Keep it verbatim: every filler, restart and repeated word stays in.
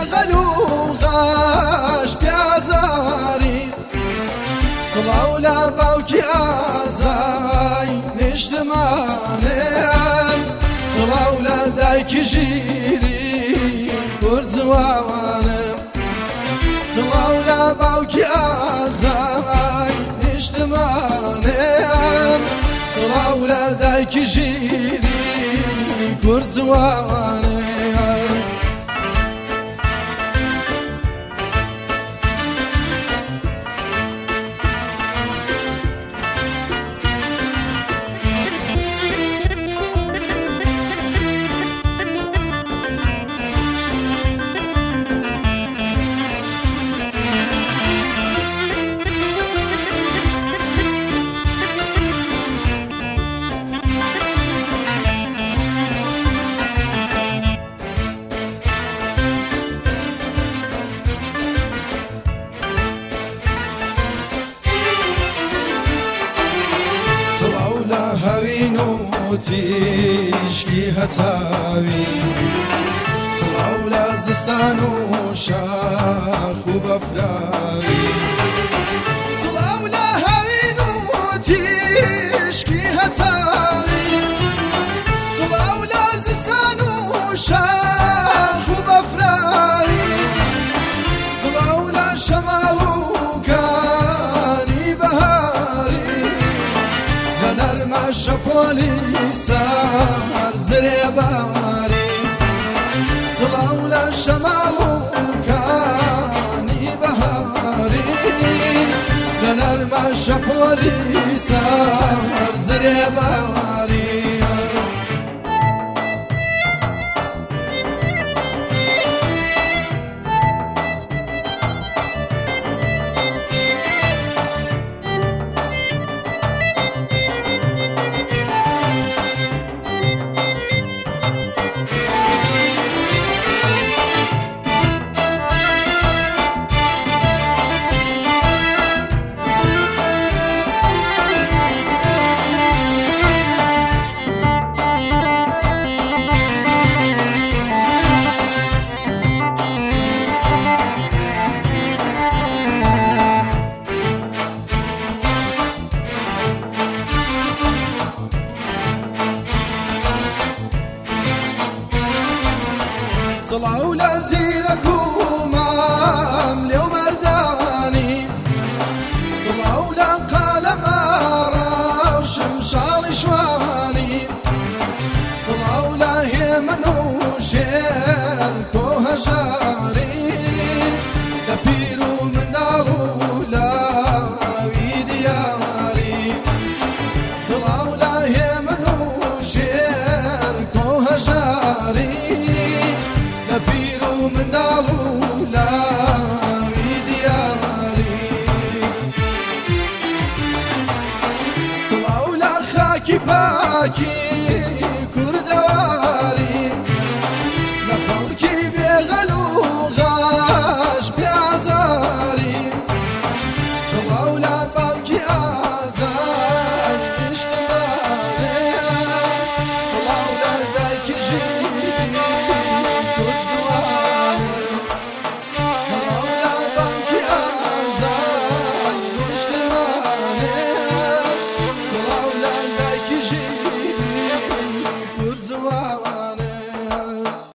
غەلوغاش پیازاری سڵاو لە باوکی ئازای نیشتمانێم سڵاو لە دایکی ژیری کورد جوانم سڵاو لە باوکی ئازای نیشتمانێم سڵاو لە دایکی ژیری کورد جوانم هاوین و تیشکی هەتاوین سڵاو لە زستان و شاخ و بەفراوین سڵاو لە هاوین و تیشکی هەتاوین سڵاو لە زستان و شاخ و بەفراوین سڵاو لە شەماڵ و گانی بەهاری نەرمە شەپۆلی سار زرێ باواری سڵاو لە شەماڵ و کانی بەهاری لە نەرمە شەپۆلی سار زرێ باواری سڵاو لە زیرەک و مام لێو مەردانی سڵاو لە قالەمە ڕەوشم شاڵی شوانی سڵاو لە هێمن و شێر کۆ هەژاری لە پیر و منداڵ و لاوی دیاری سڵاو لە هێمن و شێر کۆ هەژاری پیر و منداڵ